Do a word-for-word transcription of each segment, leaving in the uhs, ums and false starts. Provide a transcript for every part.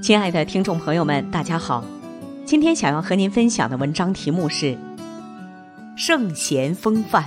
亲爱的听众朋友们，大家好，今天想要和您分享的文章题目是圣贤风范。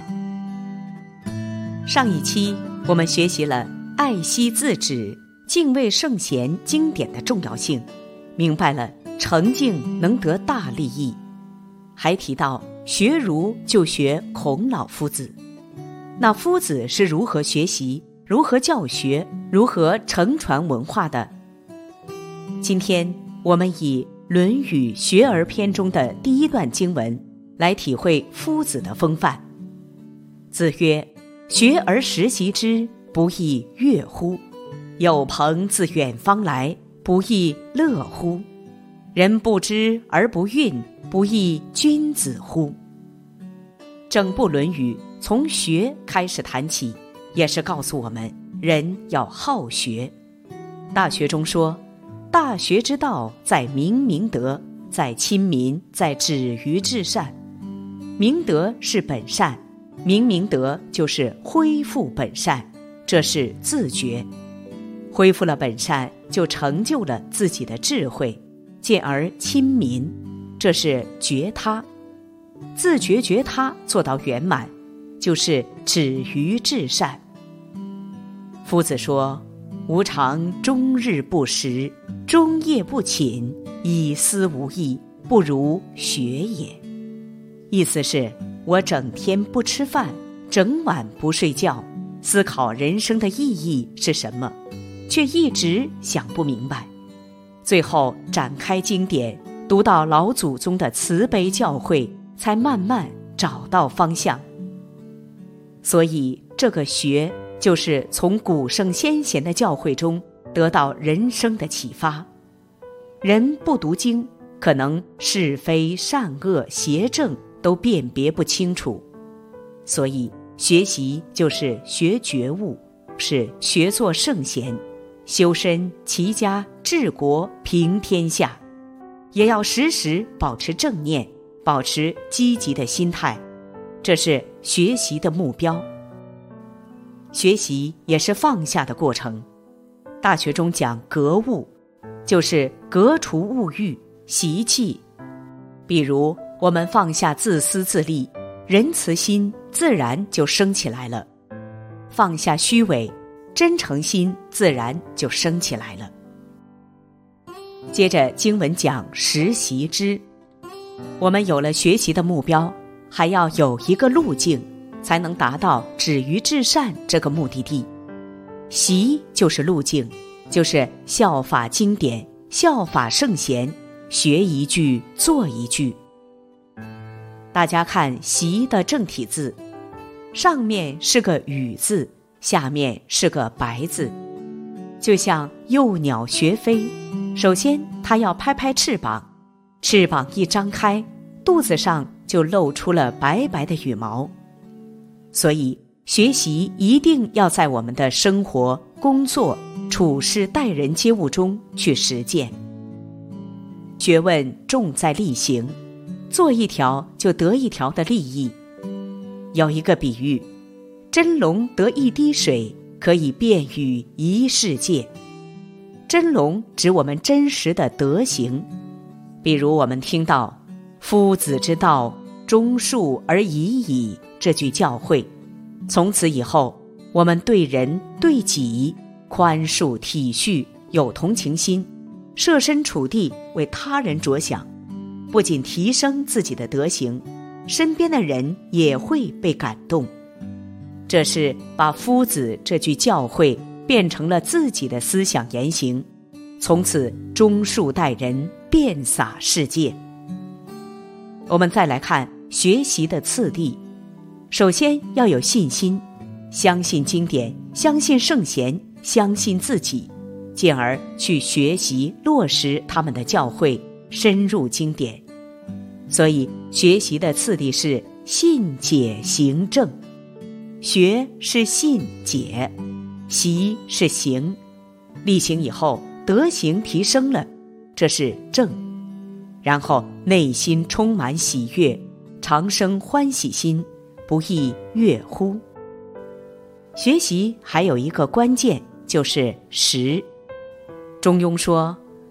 上一期我们学习了爱惜自止、敬畏圣贤经典的重要性，明白了诚敬能得大利益，还提到学儒就学孔老夫子。那夫子是如何学习、如何教学、如何承传文化的？今天我们以《论语·学而篇》中的第一段经文来体会夫子的风范。子曰：学而时习之，不亦乐乎？有朋自远方来，不亦乐乎？人不知而不愠，不亦君子乎？整部《论语》从学开始谈起，也是告诉我们人要好学。大学中说，大学之道，在明明德，在亲民，在止于至善。明德是本善，明明德就是恢复本善，这是自觉。恢复了本善，就成就了自己的智慧，进而亲民，这是觉他。自觉觉他做到圆满，就是止于至善。夫子说，吾尝终日不食，终夜不寝，以思无益，不如学也。意思是我整天不吃饭，整晚不睡觉，思考人生的意义是什么，却一直想不明白。最后展开经典，读到老祖宗的慈悲教诲，才慢慢找到方向。所以这个学就是从古圣先贤的教诲中得到人生的启发。人不读经，可能是非善恶邪正都辨别不清楚。所以学习就是学觉悟，是学做圣贤，修身齐家治国平天下，也要时时保持正念，保持积极的心态，这是学习的目标。学习也是放下的过程。大学中讲格物，就是革除物欲、习气。比如我们放下自私自利，仁慈心自然就升起来了；放下虚伪，真诚心自然就升起来了。接着经文讲时习之，我们有了学习的目标，还要有一个路径，才能达到止于至善这个目的地。习就是路径，就是效法经典，效法圣贤，学一句做一句。大家看习的正体字，上面是个雨字，下面是个白字。就像幼鸟学飞，首先它要拍拍翅膀，翅膀一张开，肚子上就露出了白白的羽毛。所以学习一定要在我们的生活、工作、处事、待人接物中去实践。学问重在力行，做一条就得一条的利益。有一个比喻，真龙得一滴水，可以变于一世界。真龙指我们真实的德行。比如我们听到夫子之道，忠恕而已矣这句教诲，从此以后我们对人对己宽恕体恤，有同情心，设身处地为他人着想，不仅提升自己的德行，身边的人也会被感动。这是把夫子这句教诲变成了自己的思想言行，从此忠恕待人，遍洒世界。我们再来看学习的次第，首先要有信心，相信经典，相信圣贤，相信自己，进而去学习落实他们的教诲，深入经典。所以学习的次第是信解行正。学是信解，习是行，力行以后德行提升了，这是正。然后内心充满喜悦，常生欢喜心，不亦乐乎？学习还有一个关键，就是时。中庸说，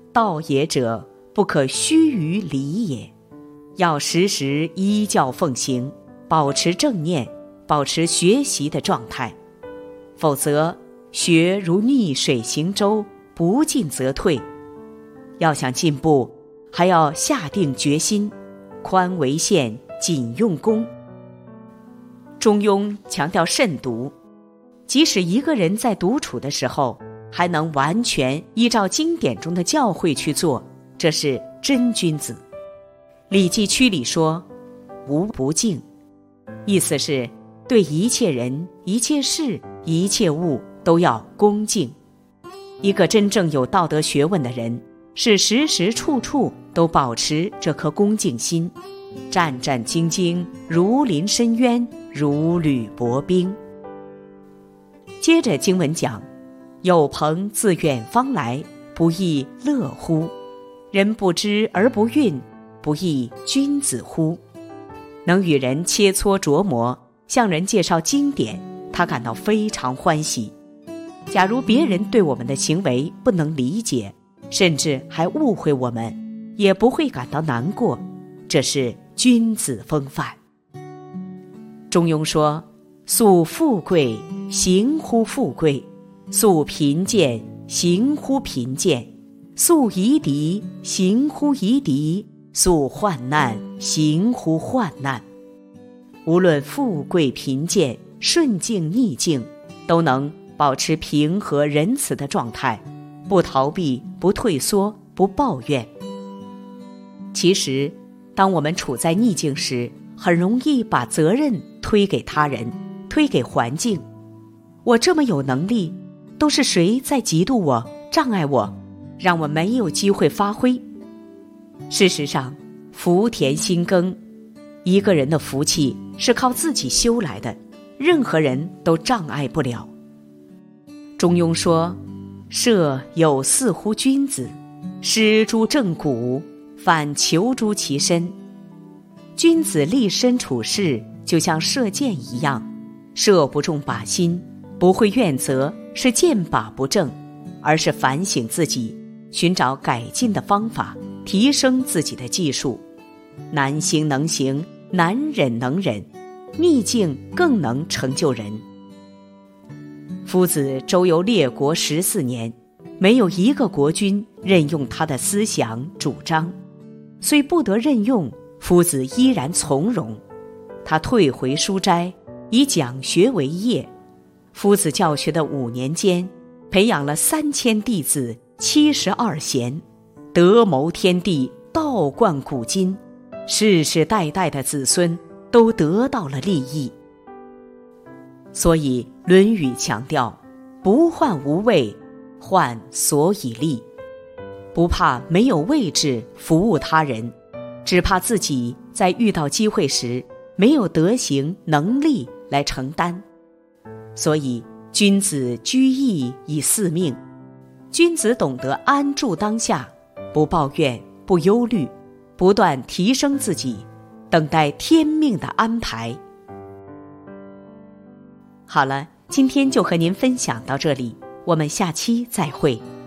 道也者，不可虚于理也。要时时依教奉行，保持正念，保持学习的状态，否则学如逆水行舟，不进则退。要想进步，还要下定决心，宽为限，紧用功。中庸强调慎独，即使一个人在独处的时候，还能完全依照经典中的教诲去做，这是真君子。礼记曲里说，无不敬，意思是对一切人、一切事、一切物都要恭敬。一个真正有道德学问的人，是时时处处都保持这颗恭敬心，战战兢兢，如临深渊，如履薄冰。接着经文讲，有朋自远方来，不亦乐乎？人不知而不愠，不亦君子乎？能与人切磋琢磨，向人介绍经典，他感到非常欢喜。假如别人对我们的行为不能理解，甚至还误会我们，也不会感到难过，这是君子风范。中庸说，素富贵，行乎富贵；素贫贱，行乎贫贱；素夷狄，行乎夷狄；素患难，行乎患难。无论富贵贫贱，顺境逆境，都能保持平和仁慈的状态，不逃避，不退缩，不抱怨。其实当我们处在逆境时，很容易把责任推给他人，推给环境。我这么有能力，都是谁在嫉妒我，障碍我，让我没有机会发挥？事实上，福田心耕，一个人的福气是靠自己修来的，任何人都障碍不了。中庸说，设有似乎君子，施诸正骨，反求诸其身。君子立身处世，就像射箭一样，射不中靶心，不会怨责是箭靶不正，而是反省自己，寻找改进的方法，提升自己的技术。难行能行，难忍能忍，逆境更能成就人。夫子周游列国十四年，没有一个国君任用他的思想主张，虽不得任用，夫子依然从容。他退回书斋，以讲学为业。夫子教学的五年间，培养了三千弟子，七十二贤，德谋天地，道贯古今，世世代代的子孙都得到了利益。所以《论语》强调，不患无位，患所以立。不怕没有位置服务他人，只怕自己在遇到机会时没有德行能力来承担。所以君子居易以四命，君子懂得安住当下，不抱怨，不忧虑，不断提升自己，等待天命的安排。好了，今天就和您分享到这里，我们下期再会。